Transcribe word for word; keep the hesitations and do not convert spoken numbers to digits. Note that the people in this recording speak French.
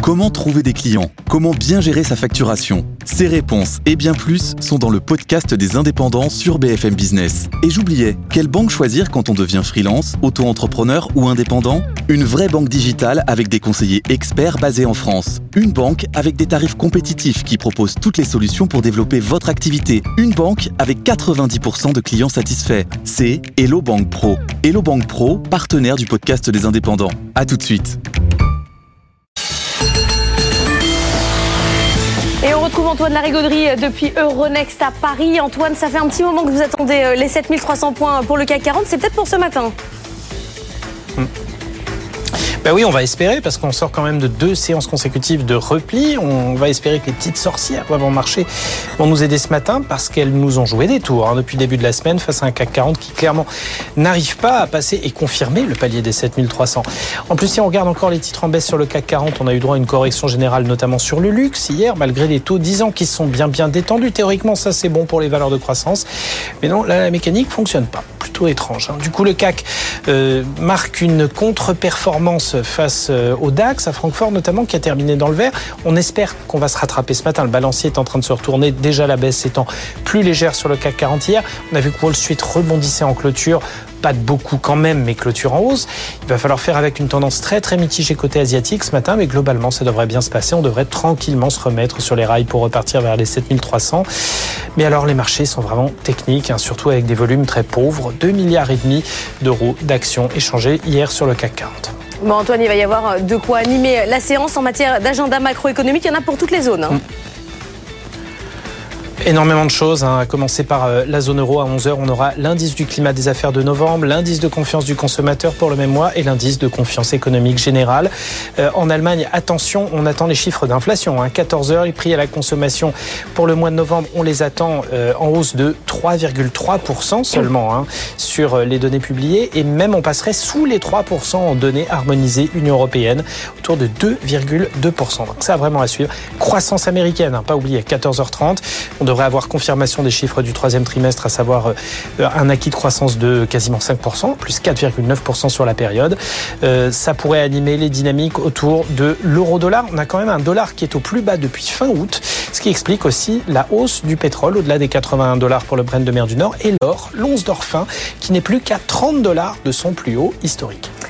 Comment trouver des clients ? Comment bien gérer sa facturation ? Ces réponses et bien plus sont dans le podcast des indépendants sur B F M Business. Et j'oubliais, quelle banque choisir quand on devient freelance, auto-entrepreneur ou indépendant ? Une vraie banque digitale avec des conseillers experts basés en France. Une banque avec des tarifs compétitifs qui propose toutes les solutions pour développer votre activité. Une banque avec quatre-vingt-dix pour cent de clients satisfaits. C'est Hello Bank Pro. Hello Bank Pro, partenaire du podcast des indépendants. À tout de suite. Et on retrouve Antoine Larigauderie depuis Euronext à Paris. Antoine, ça fait un petit moment que vous attendez les sept mille trois cents points pour le C A C quarante. C'est peut-être pour ce matin. Hum. Ben oui, on va espérer, parce qu'on sort quand même de deux séances consécutives de repli. On va espérer que les petites sorcières avant le marché vont nous aider ce matin, parce qu'elles nous ont joué des tours hein, depuis le début de la semaine face à un C A C quarante qui clairement n'arrive pas à passer et confirmer le palier des sept mille trois cents. En plus, si on regarde encore les titres en baisse sur le C A C quarante, on a eu droit à une correction générale, notamment sur le luxe hier, malgré les taux dix ans qui sont bien bien détendus. Théoriquement, ça c'est bon pour les valeurs de croissance. Mais non, là, la mécanique fonctionne pas. Plutôt étrange. Hein. Du coup, le C A C euh, marque une contre-performance face au DAX, à Francfort notamment, qui a terminé dans le vert. On espère qu'on va se rattraper ce matin. Le balancier est en train de se retourner. Déjà, la baisse étant plus légère sur le C A C quarante hier. On a vu que Wall Street rebondissait en clôture. Pas de beaucoup quand même, mais clôture en hausse. Il va falloir faire avec une tendance très très mitigée côté asiatique ce matin, mais globalement, ça devrait bien se passer. On devrait tranquillement se remettre sur les rails pour repartir vers les sept mille trois cents. Mais alors, les marchés sont vraiment techniques, hein, surtout avec des volumes très pauvres. deux virgule cinq milliards d'euros d'actions échangées hier sur le C A C quarante. Bon, Antoine, il va y avoir de quoi animer la séance en matière d'agenda macroéconomique. Il y en a pour toutes les zones. Hein. Énormément de choses, hein, à commencer par la zone euro. À onze heures, on aura l'indice du climat des affaires de novembre, l'indice de confiance du consommateur pour le même mois et l'indice de confiance économique générale. Euh, en Allemagne, attention, on attend les chiffres d'inflation. Hein, quatorze heures, les prix à la consommation pour le mois de novembre, on les attend euh, en hausse de trois virgule trois pour cent seulement hein, sur les données publiées. Et même on passerait sous les trois pour cent en données harmonisées Union européenne, autour de deux virgule deux pour cent. Donc ça, vraiment à suivre. Croissance américaine, hein, pas oublier, quatorze heures trente. On devrait avoir confirmation des chiffres du troisième trimestre, à savoir euh, un acquis de croissance de quasiment cinq pour cent, plus quatre virgule neuf pour cent sur la période. Euh, ça pourrait animer les dynamiques autour de l'euro-dollar. On a quand même un dollar qui est au plus bas depuis fin août, ce qui explique aussi la hausse du pétrole au-delà des quatre-vingt-un dollars pour le Brent de mer du Nord, et l'or, l'once d'or fin, qui n'est plus qu'à trente dollars de son plus haut historique.